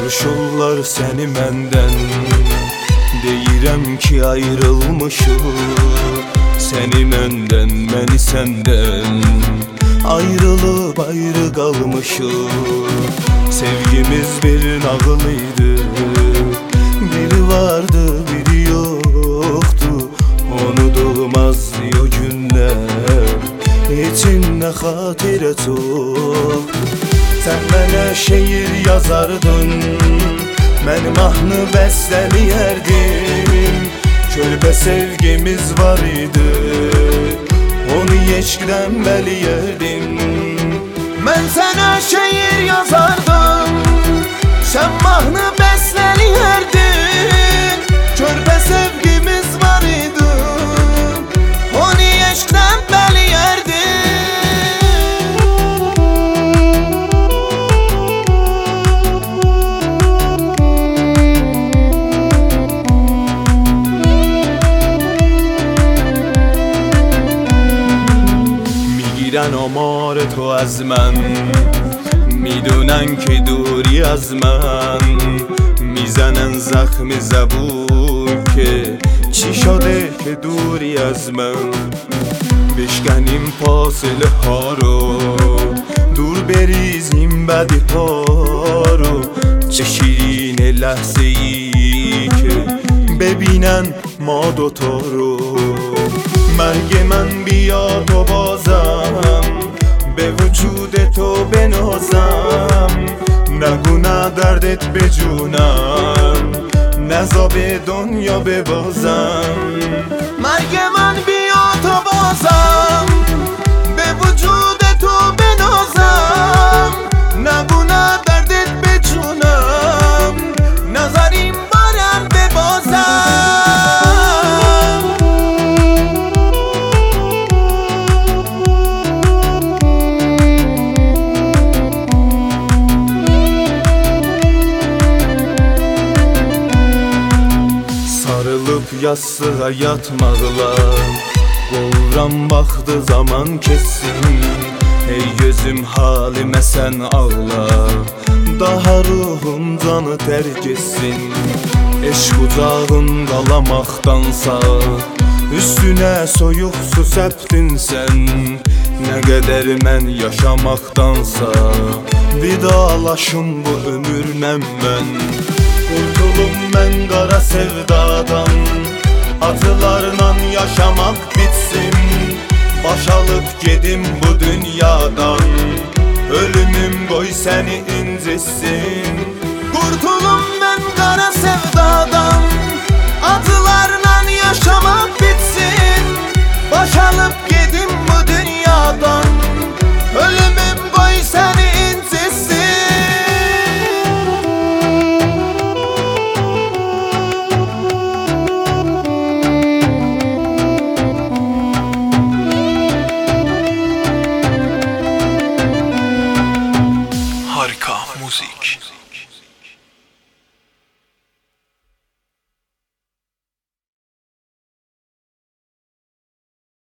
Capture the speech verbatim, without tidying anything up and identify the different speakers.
Speaker 1: Soruşurlar seni məndən, deyirəm ki ayrılmışıq. Səni məndən, məni səndən, ayrılıb ayrı qalmışıq. Sevgimiz bir nağıl idi, biri vardı biri yoktu. Unudulmaz o günlər, içində xatirə çox. Sən mənə şeir yazardın, mən mahnı bəstələyərdim. Körpə sevgimiz var idi, onu eşqdən bəliyərdim. Mən sənə şeir yazardım, sən mahnı bəstələyərdin. Körpə sevgimiz var idi, onu eşqdən bəliyərdin. میگیرن آمار تو از من، میدونن که دوری از من. میزنن زخم زبون که چی شده که دوری از من. بشکنیم فاصله ها رو، دور بریزیم بدی ها رو. چه شیرین لحظه ای که ببینن ما دوتا رو. مرگ من بیاد و بازم به وجود تو بنازم. نگو نه دردت بجونم، نزا به دنیا ببازم. مرگ من بیاد و بازم به وجود تو بنازم. نگو نه دردت بجونم، نذاریم بارم ببازم. Sarılıp yastığa yatmaqla qolram baxdı zaman kessin. Ey gözüm halimə sən ağla, daha ruhum canı tərk etsin. Eşq ucağın qalamaqdansa, üstünə soyuq su səpdin sən. Nə qədər mən yaşamaqdansa, vidalaşım bu ömürlə mən. Kurtulum mən qara sevdadan, acılarla yaşamak bitsin. Baş alıp gedim bu dünyadan, ölümüm qoy səni incitsin. Kurtulum mən qara sevdadan, acılarla yaşamak bitsin. Baş alıp gedim bu dünyadan, ölümüm qoy səni incitsin.
Speaker 2: Harika müzik.